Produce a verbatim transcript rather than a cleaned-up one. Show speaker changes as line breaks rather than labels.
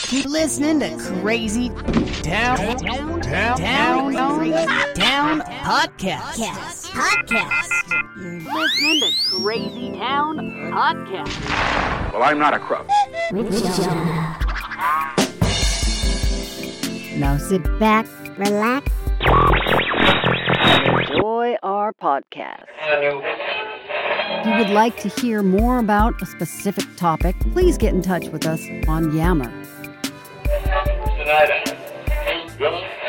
Keep listening to Crazy Town Town Town Town Town, Town Podcast.
Yes, podcast.
You're listening to Crazy Town Podcast.
Well, I'm not a crook.
With Jonah.
Now sit back,
Relax.
enjoy our podcast. If you would like to hear more about a specific topic, please get in touch with us on Yammer.
Tonight, Dylan.